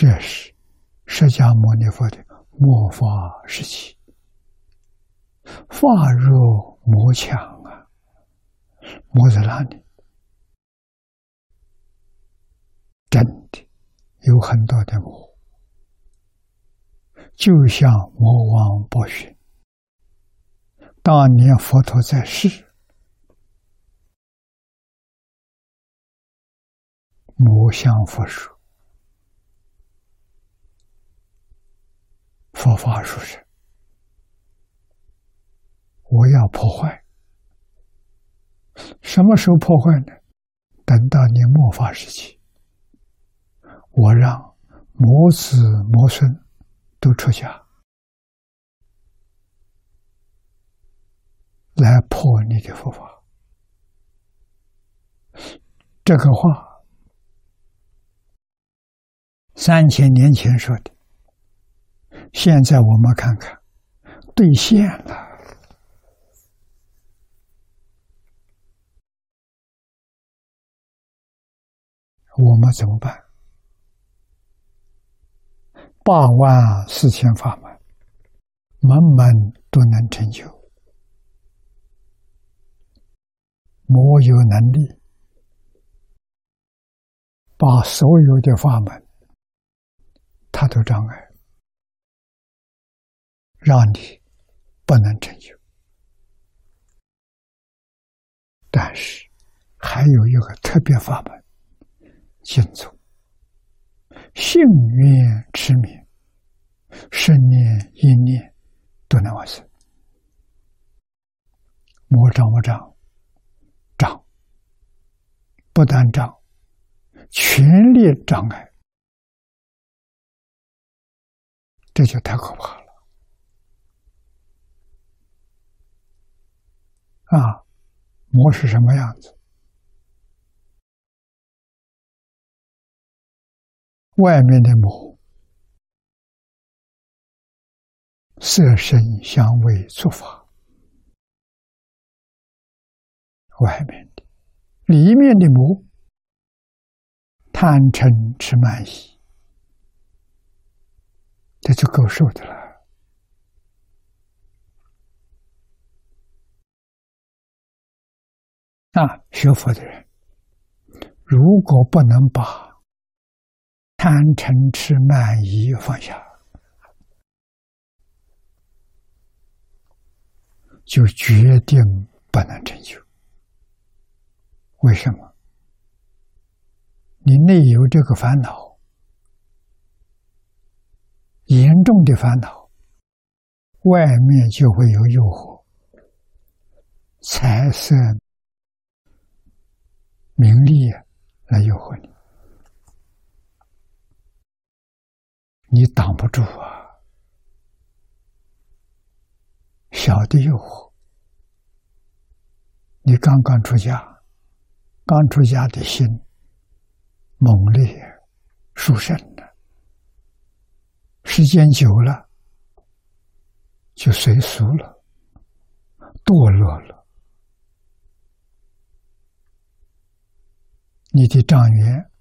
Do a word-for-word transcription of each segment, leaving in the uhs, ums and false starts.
这是释迦牟尼佛的末法时期，法若魔强啊，魔在哪里？真的有很多的魔，就像魔王波旬，当年佛陀在世，魔向佛说：“佛法殊胜，我要破坏。什么时候破坏呢？等到你末法时期，我让魔子魔孙都出家，来破你的佛法。”这个话三千年前说的，现在我们看看兑现了。我们怎么办？八万四千法门，门门都能成就。魔有能力把所有的法门他都障碍，让你不能成就。但是还有一个特别法门，净宗，信愿持名，生念意念都能完成。魔障不障？障，不但障，全力障碍，这就太可怕了啊！魔是什么样子？外面的魔，色声香味触法，外面的；里面的魔，贪嗔痴慢疑，这就够受的了。啊，学佛的人，如果不能把贪嗔痴慢疑放下，就决定不能成就。为什么？你内有这个烦恼，严重的烦恼，外面就会有诱惑，财色名利来诱惑你，你挡不住啊！小的诱惑，你刚刚出家，刚出家的心猛烈殊胜了，时间久了就随俗了，堕落了。你的障缘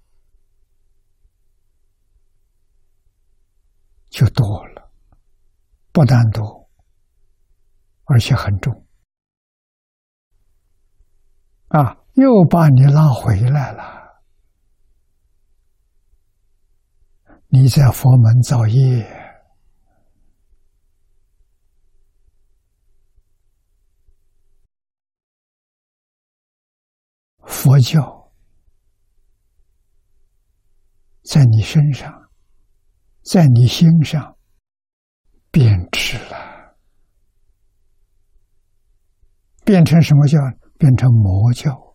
就多了，不但多，而且很重啊！又把你拉回来了。你在佛门造业，佛教在你身上，在你心上变质了，变成什么教？变成魔教。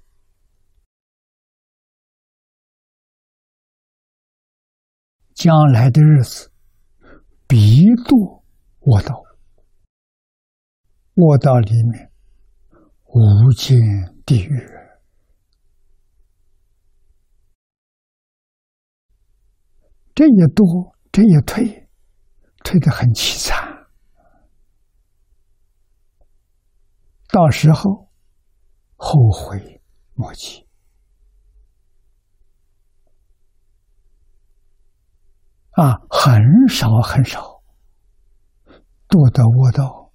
将来的日子，必堕恶道，恶道里面无间地狱。这一多，这一退，退得很凄惨。到时候后悔莫及啊，很少很少堕得卧道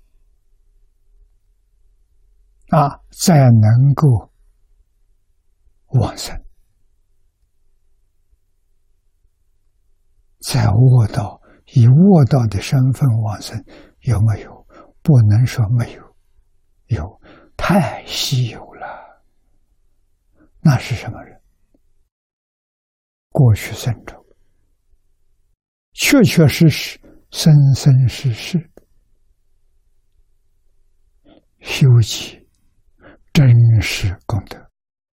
啊，再能够往生，在卧道以卧道的身份往生有没有？不能说没有，有，太稀有了。那是什么人？过去生中确确实实生生世世修集真实功德。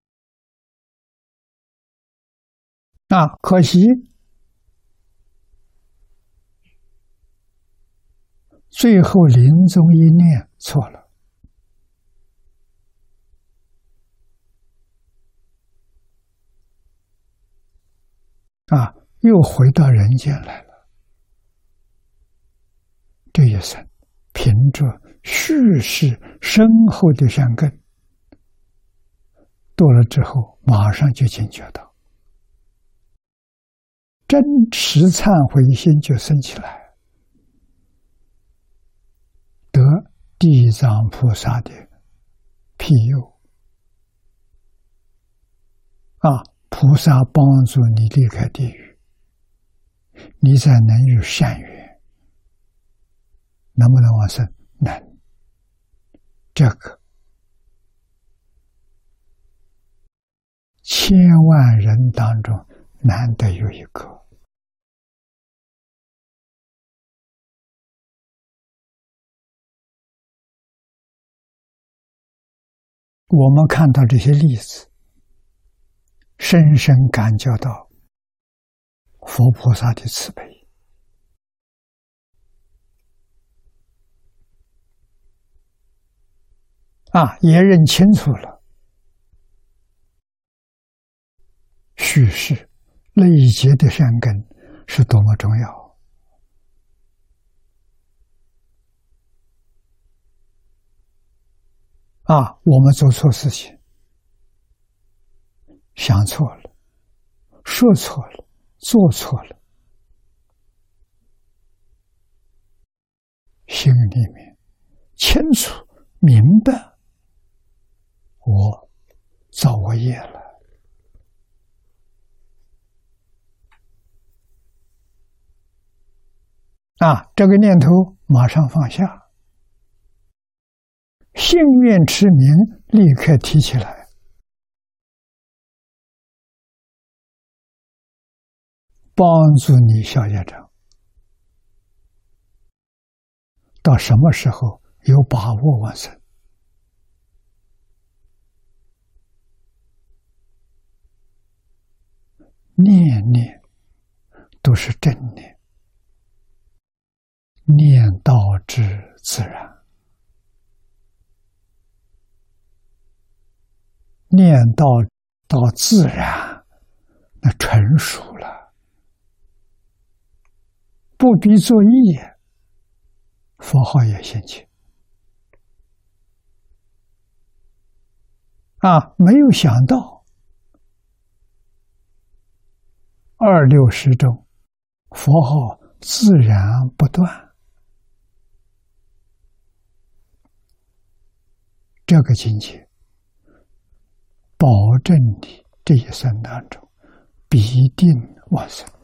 那可惜最后临终一念错了，啊，又回到人间来了。这一生凭着蓄势深厚的善根，堕了之后马上就警觉到，真实忏悔心就生起来，得地藏菩萨的庇佑啊，菩萨帮助你离开地狱，你才能有善缘。能不能往生？能。这个千万人当中难得有一个。我们看到这些例子，深深感觉到佛菩萨的慈悲啊，也认清楚了叙事累劫的善根是多么重要啊！我们做错事情，想错了，说错了，做错了，心里面清楚明白，我造恶业了啊！这个念头马上放下，幸愿持名立刻提起来，帮助你消业障。到什么时候有把握往生？念念都是正念，念道之自然，念道到自然，那纯熟了，不必作意，佛号也兴起啊！没有想到二六时中，佛号自然不断，这个境界保证你这一生当中必定往生。